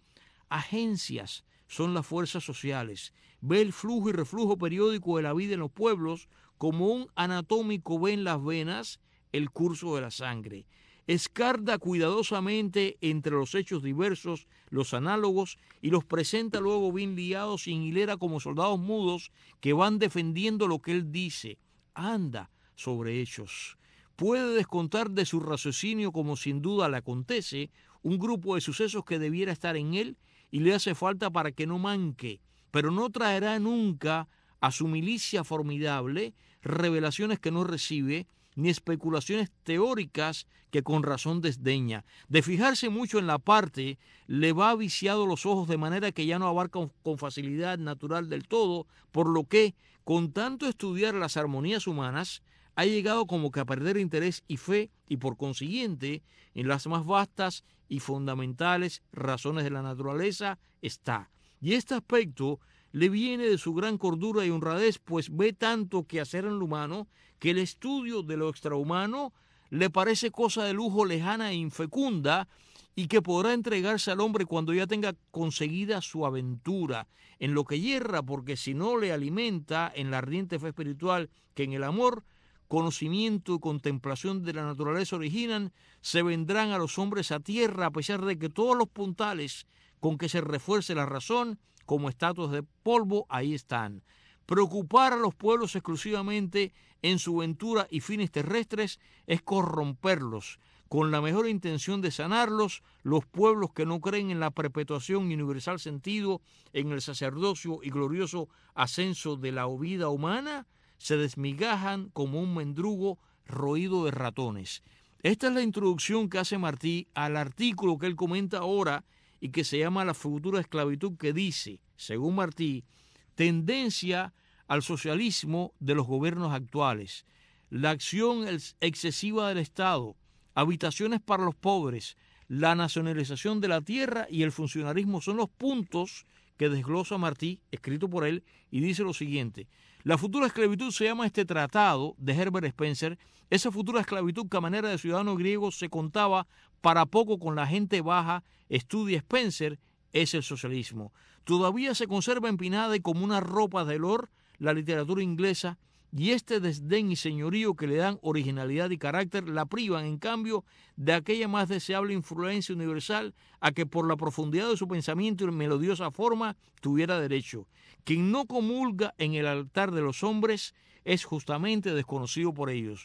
Speaker 6: Agencias son las fuerzas sociales. Ve el flujo y reflujo periódico de la vida en los pueblos como un anatómico ve en las venas el curso de la sangre. Escarda cuidadosamente entre los hechos diversos, los análogos, y los presenta luego bien liados y en hilera como soldados mudos que van defendiendo lo que él dice. Anda sobre hechos. Puede descontar de su raciocinio, como sin duda le acontece, un grupo de sucesos que debiera estar en él y le hace falta para que no manque, pero no traerá nunca a su milicia formidable revelaciones que no recibe, ni especulaciones teóricas que con razón desdeña. De fijarse mucho en la parte, le va viciado los ojos de manera que ya no abarca con facilidad natural del todo, por lo que, con tanto estudiar las armonías humanas, ha llegado como que a perder interés y fe, y por consiguiente, en las más vastas y fundamentales razones de la naturaleza está. Y este aspecto le viene de su gran cordura y honradez, pues ve tanto que hacer en lo humano, que el estudio de lo extrahumano le parece cosa de lujo lejana e infecunda, y que podrá entregarse al hombre cuando ya tenga conseguida su aventura, en lo que yerra, porque si no le alimenta en la ardiente fe espiritual que en el amor, conocimiento y contemplación de la naturaleza originan, se vendrán a los hombres a tierra, a pesar de que todos los puntales con que se refuerce la razón, como estatuas de polvo, ahí están. Preocupar a los pueblos exclusivamente en su ventura y fines terrestres es corromperlos, con la mejor intención de sanarlos. Los pueblos que no creen en la perpetuación y universal sentido, en el sacerdocio y glorioso ascenso de la vida humana, se desmigajan como un mendrugo roído de ratones. Esta es la introducción que hace Martí al artículo que él comenta ahora y que se llama La futura esclavitud, que dice, según Martí, tendencia al socialismo de los gobiernos actuales, la acción excesiva del Estado, habitaciones para los pobres, la nacionalización de la tierra y el funcionarismo son los puntos que desglosa Martí, escrito por él, y dice lo siguiente: la futura esclavitud se llama este tratado de Herbert Spencer, esa futura esclavitud que a manera de ciudadano griego se contaba para poco con la gente baja, estudia Spencer, es el socialismo. Todavía se conserva empinada y como una ropa de olor la literatura inglesa, y este desdén y señorío que le dan originalidad y carácter la privan, en cambio, de aquella más deseable influencia universal a que por la profundidad de su pensamiento y melodiosa forma tuviera derecho. Quien no comulga en el altar de los hombres es justamente desconocido por ellos.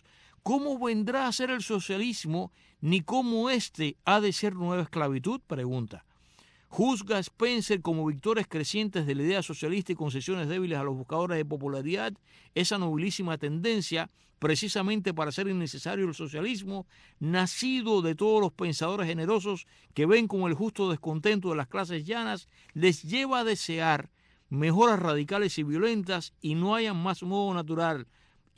Speaker 6: ¿cómo vendrá a ser el socialismo, ni cómo éste ha de ser nueva esclavitud? Pregunta. ¿Juzga Spencer como victorias crecientes de la idea socialista y concesiones débiles a los buscadores de popularidad esa nobilísima tendencia, precisamente para hacer innecesario el socialismo, nacido de todos los pensadores generosos que ven como el justo descontento de las clases llanas les lleva a desear mejoras radicales y violentas y no hayan más modo natural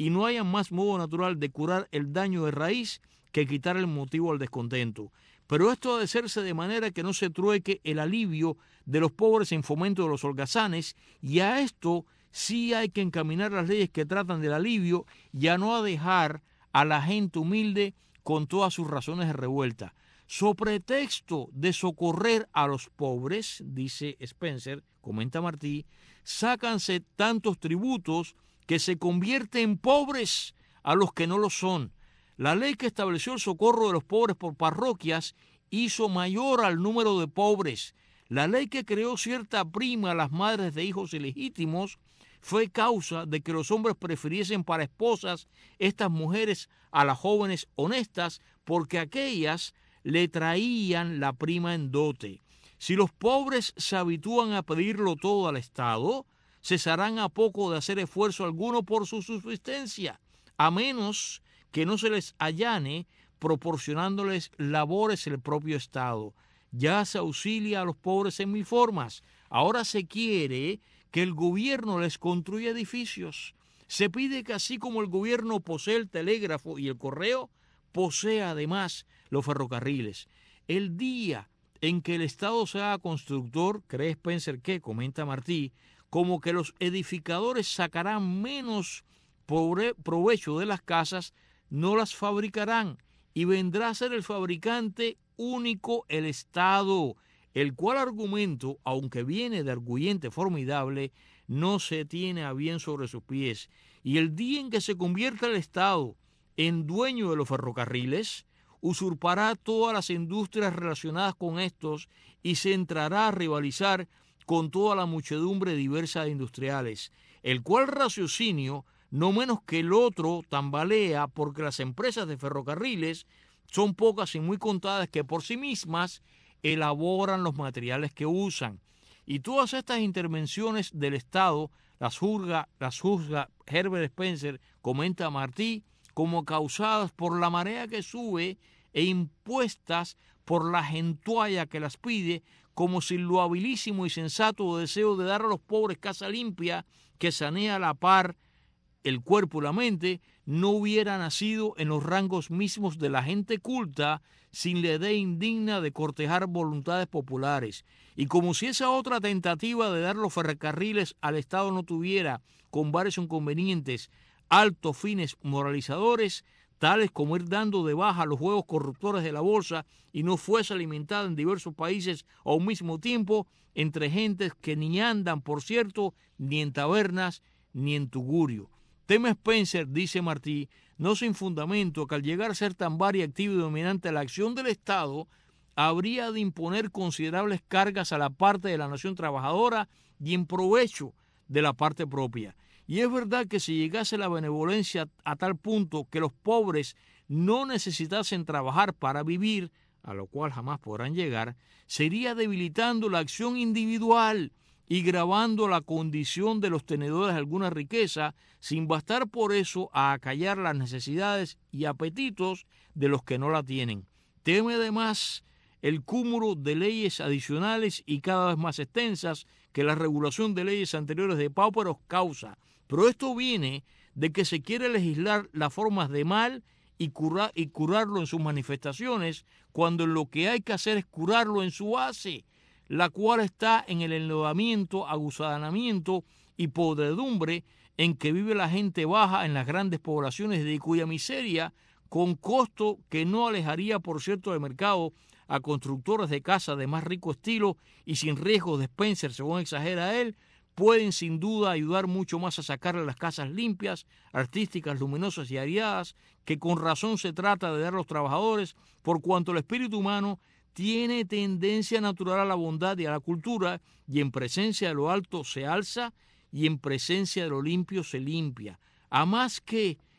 Speaker 6: de curar el daño de raíz que quitar el motivo al descontento? Pero esto ha de hacerse de manera que no se trueque el alivio de los pobres en fomento de los holgazanes, y a esto sí hay que encaminar las leyes que tratan del alivio, y a no a dejar a la gente humilde con todas sus razones de revuelta. So pretexto de socorrer a los pobres, dice Spencer, comenta Martí, sácanse tantos tributos que se convierten en pobres a los que no lo son. La ley que estableció el socorro de los pobres por parroquias hizo mayor al número de pobres. La ley que creó cierta prima a las madres de hijos ilegítimos fue causa de que los hombres prefiriesen para esposas estas mujeres a las jóvenes honestas, porque aquellas le traían la prima en dote. Si los pobres se habitúan a pedirlo todo al Estado, cesarán a poco de hacer esfuerzo alguno por su subsistencia, a menos que no se les allane proporcionándoles labores el propio Estado. Ya se auxilia a los pobres en mil formas. Ahora se quiere que el gobierno les construya edificios. Se pide que así como el gobierno posee el telégrafo y el correo, posea además los ferrocarriles. El día en que el Estado se haga constructor, cree Spencer que, comenta Martí, como que los edificadores sacarán menos provecho de las casas, no las fabricarán, y vendrá a ser el fabricante único el Estado, el cual argumento, aunque viene de arguyente formidable, no se tiene a bien sobre sus pies. Y el día en que se convierta el Estado en dueño de los ferrocarriles, usurpará todas las industrias relacionadas con estos y se entrará a rivalizar con toda la muchedumbre diversa de industriales, el cual raciocinio no menos que el otro tambalea porque las empresas de ferrocarriles son pocas y muy contadas que por sí mismas elaboran los materiales que usan. Y todas estas intervenciones del Estado las juzga Herbert Spencer, comenta Martí, como causadas por la marea que sube e impuestas por la gentualla que las pide, como si lo habilísimo y sensato deseo de dar a los pobres casa limpia que sanea a la par el cuerpo y la mente no hubiera nacido en los rangos mismos de la gente culta sin la idea indigna de cortejar voluntades populares. Y como si esa otra tentativa de dar los ferrocarriles al Estado no tuviera, con varios inconvenientes, altos fines moralizadores, tales como ir dando de baja los juegos corruptores de la bolsa y no fuese alimentada en diversos países a un mismo tiempo entre gentes que ni andan, por cierto, ni en tabernas ni en tugurio. Teme Spencer, dice Martí, no sin fundamento que al llegar a ser tan varia, activa y dominante la acción del Estado, habría de imponer considerables cargas a la parte de la nación trabajadora y en provecho de la parte propia. Y es verdad que si llegase la benevolencia a tal punto que los pobres no necesitasen trabajar para vivir, a lo cual jamás podrán llegar, sería debilitando la acción individual y gravando la condición de los tenedores de alguna riqueza, sin bastar por eso a acallar las necesidades y apetitos de los que no la tienen. Teme además el cúmulo de leyes adicionales y cada vez más extensas que la regulación de leyes anteriores de pauperos causa. Pero esto viene de que se quiere legislar las formas de mal y curarlo en sus manifestaciones, cuando lo que hay que hacer es curarlo en su base, la cual está en el enlodamiento, aguzadanamiento y podredumbre en que vive la gente baja en las grandes poblaciones, de cuya miseria, con costo que no alejaría, por cierto, del mercado a constructores de casas de más rico estilo y sin riesgos de Spencer, según exagera él, pueden sin duda ayudar mucho más a sacarle las casas limpias, artísticas, luminosas y aireadas, que con razón se trata de dar a los trabajadores, por cuanto el espíritu humano tiene tendencia natural a la bondad y a la cultura, y en presencia de lo alto se alza, y en presencia de lo limpio se limpia. A más que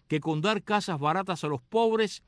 Speaker 6: que con dar casas baratas a los pobres,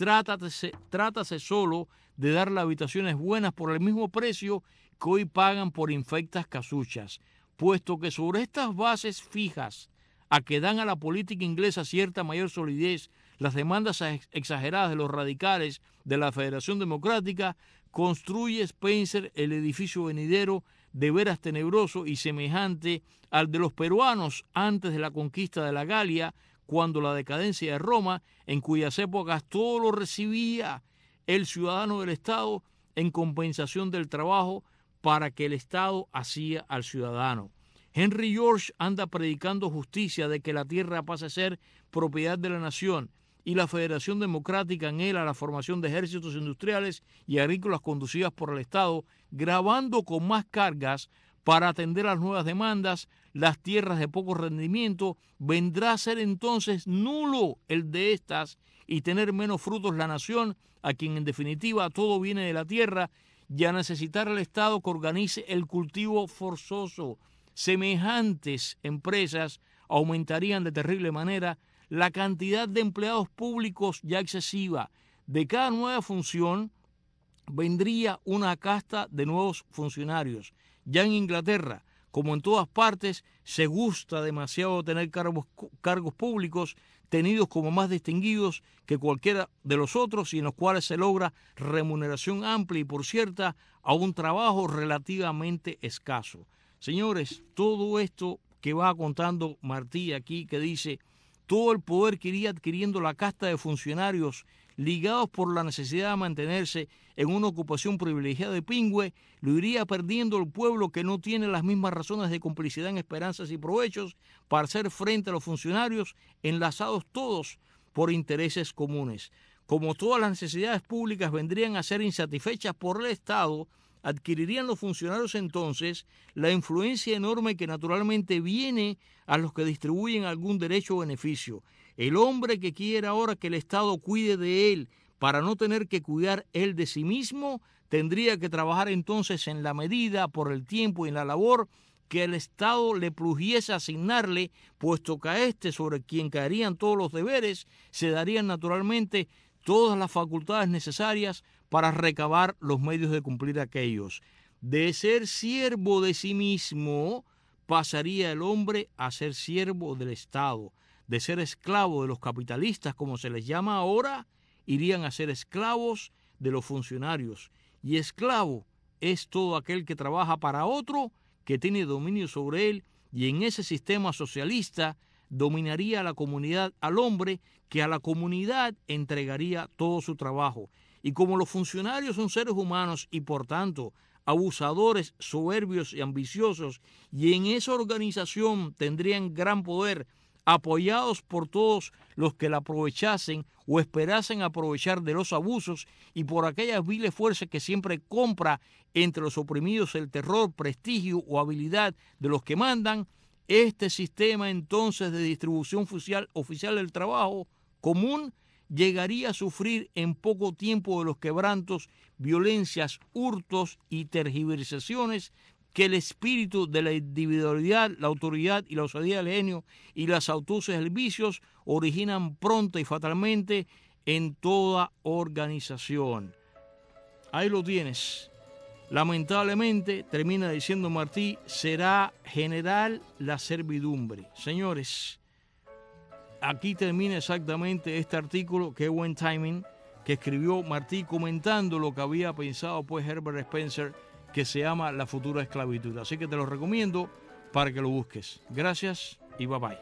Speaker 6: trátase solo de darle habitaciones buenas por el mismo precio que hoy pagan por infectas casuchas, puesto que sobre estas bases fijas a que dan a la política inglesa cierta mayor solidez las demandas exageradas de los radicales de la Federación Democrática, construye Spencer el edificio venidero de veras tenebroso y semejante al de los peruanos antes de la conquista de la Galia, cuando la decadencia de Roma, en cuyas épocas todo lo recibía el ciudadano del Estado en compensación del trabajo para que el Estado hacía al ciudadano. Henry George anda predicando justicia de que la tierra pase a ser propiedad de la nación y la Federación Democrática anhela la formación de ejércitos industriales y agrícolas conducidas por el Estado, grabando con más cargas para atender las nuevas demandas, las tierras de poco rendimiento, vendrá a ser entonces nulo el de estas y tener menos frutos la nación, a quien en definitiva todo viene de la tierra, y a necesitar el Estado que organice el cultivo forzoso. Semejantes empresas aumentarían de terrible manera la cantidad de empleados públicos ya excesiva. De cada nueva función vendría una casta de nuevos funcionarios. Ya en Inglaterra, como en todas partes, se gusta demasiado tener cargos públicos tenidos como más distinguidos que cualquiera de los otros y en los cuales se logra remuneración amplia y por cierta a un trabajo relativamente escaso. Señores, todo esto que va contando Martí aquí, que dice todo el poder que iría adquiriendo la casta de funcionarios ligados por la necesidad de mantenerse en una ocupación privilegiada de pingüe, lo iría perdiendo el pueblo que no tiene las mismas razones de complicidad en esperanzas y provechos para hacer frente a los funcionarios enlazados todos por intereses comunes. Como todas las necesidades públicas vendrían a ser insatisfechas por el Estado, adquirirían los funcionarios entonces la influencia enorme que naturalmente viene a los que distribuyen algún derecho o beneficio. El hombre que quiera ahora que el Estado cuide de él para no tener que cuidar él de sí mismo, tendría que trabajar entonces en la medida, por el tiempo y en la labor que el Estado le plugiese asignarle, puesto que a éste, sobre quien caerían todos los deberes, se darían naturalmente todas las facultades necesarias para recabar los medios de cumplir aquellos. De ser siervo de sí mismo, pasaría el hombre a ser siervo del Estado. De ser esclavo de los capitalistas, como se les llama ahora, irían a ser esclavos de los funcionarios. Y esclavo es todo aquel que trabaja para otro, que tiene dominio sobre él, y en ese sistema socialista dominaría a la comunidad al hombre, que a la comunidad entregaría todo su trabajo. Y como los funcionarios son seres humanos y por tanto abusadores, soberbios y ambiciosos, y en esa organización tendrían gran poder, apoyados por todos los que la aprovechasen o esperasen aprovechar de los abusos y por aquellas viles fuerzas que siempre compra entre los oprimidos el terror, prestigio o habilidad de los que mandan, este sistema entonces de distribución oficial del trabajo común llegaría a sufrir en poco tiempo de los quebrantos, violencias, hurtos y tergiversaciones que el espíritu de la individualidad, la autoridad y la osadía del genio y las astucias del vicios originan pronta y fatalmente en toda organización. Ahí lo tienes. Lamentablemente, termina diciendo Martí, será general la servidumbre. Señores, aquí termina exactamente este artículo, qué buen timing, que escribió Martí comentando lo que había pensado pues Herbert Spencer, que se llama La futura esclavitud. Así que te lo recomiendo para que lo busques. Gracias y bye bye.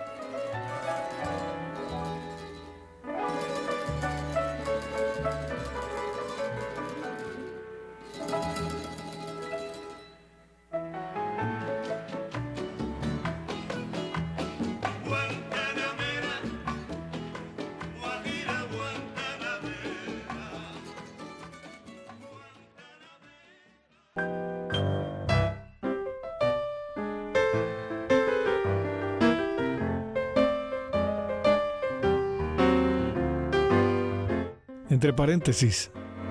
Speaker 9: Entre paréntesis,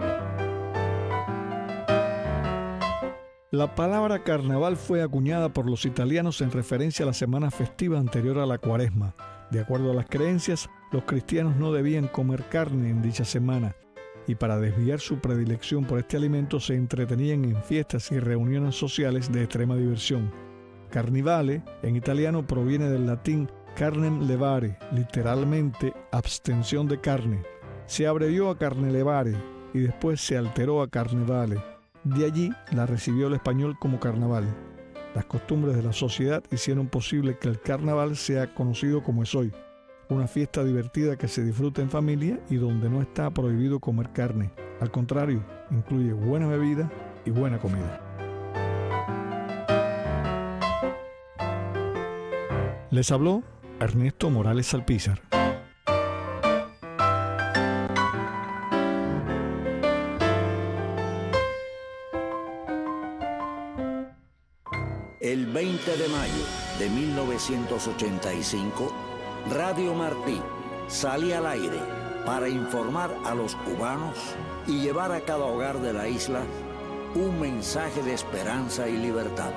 Speaker 9: la palabra carnaval fue acuñada por los italianos en referencia a la semana festiva anterior a la Cuaresma,
Speaker 4: De acuerdo a las creencias, los cristianos no debían comer carne en dicha semana, y para desviar su predilección por este alimento se entretenían en fiestas y reuniones sociales de extrema diversión. Carnivale, en italiano, proviene del latín carnem levare, literalmente abstención de carne. Se abrevió a carne levare y después se alteró a carnevale. De allí la recibió el español como carnaval. Las costumbres de la sociedad hicieron posible que el carnaval sea conocido como es hoy, una fiesta divertida que se disfruta en familia y donde no está prohibido comer carne. Al contrario, incluye buena bebida y buena comida. Les habló Ernesto Morales Alpizar.
Speaker 13: El 20 de mayo de 1985, Radio Martí salía al aire para informar a los cubanos y llevar a cada hogar de la isla un mensaje de esperanza y libertad.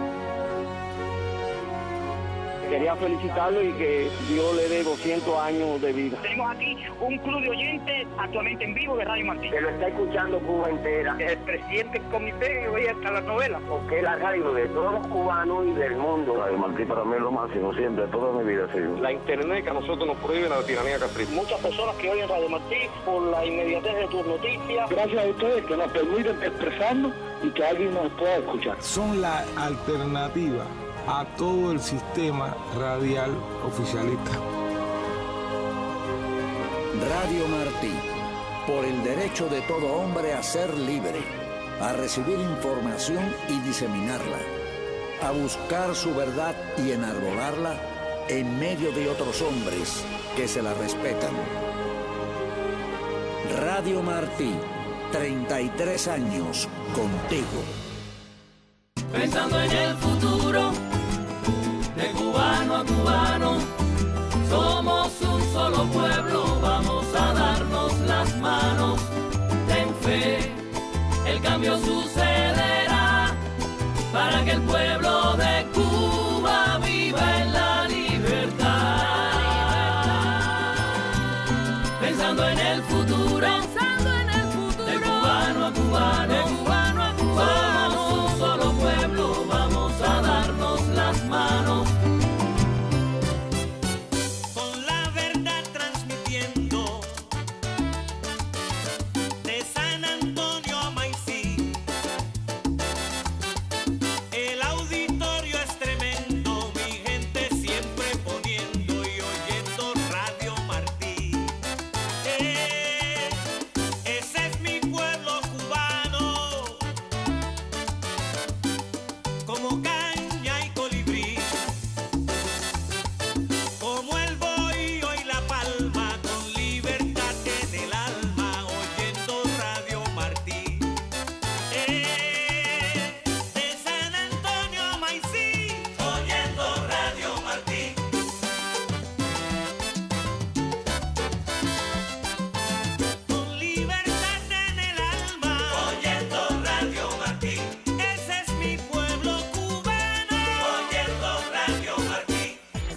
Speaker 14: Quería felicitarlo y que Dios le dé 200 años de vida.
Speaker 15: Tenemos aquí un club de oyentes actualmente en vivo de Radio Martí.
Speaker 14: Que lo está escuchando Cuba entera.
Speaker 15: El presidente del comité oye hasta las novelas.
Speaker 14: Porque es la radio de todos los cubanos y del mundo.
Speaker 16: Radio Martí para mí es lo máximo, siempre, toda mi vida ha sido.
Speaker 17: La internet que a nosotros nos prohíbe la tiranía capricha.
Speaker 15: Muchas personas que oyen Radio Martí por la inmediatez de tus noticias.
Speaker 14: Gracias a ustedes que nos permiten expresarnos y que alguien nos pueda escuchar.
Speaker 18: Son la alternativa a todo el sistema radial oficialista.
Speaker 13: Radio Martí, por el derecho de todo hombre a ser libre, a recibir información y diseminarla, a buscar su verdad y enarbolarla en medio de otros hombres que se la respetan. Radio Martí, 33 años contigo.
Speaker 19: Pensando en el futuro, de cubano a cubano, somos un solo pueblo, vamos a darnos las manos. Ten fe, el cambio sucederá, para que el pueblo de Cuba viva en la libertad. Pensando en el futuro, de cubano a cubano, somos un solo pueblo, vamos a darnos las manos.
Speaker 20: Con la verdad transmitiendo de San Antonio a Maicí. El auditorio es tremendo, mi gente siempre poniendo y oyendo Radio Martí. Ese es mi pueblo cubano, como caña y colibrí, como el bohío y la palma, con libertad en el alma, oyendo Radio Martí. De San Antonio a Maicí, oyendo Radio Martí. Con libertad en el alma, oyendo Radio Martí. Ese es mi pueblo cubano, oyendo Radio Martí.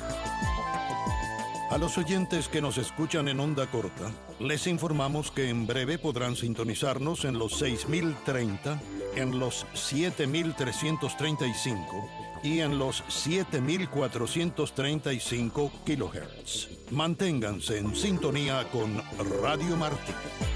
Speaker 21: A los oyentes que nos escuchan en onda corta, les informamos que en breve podrán sintonizarnos en los 6030, en los 7335 y en los 7435 kHz. Manténganse en sintonía con Radio Martí.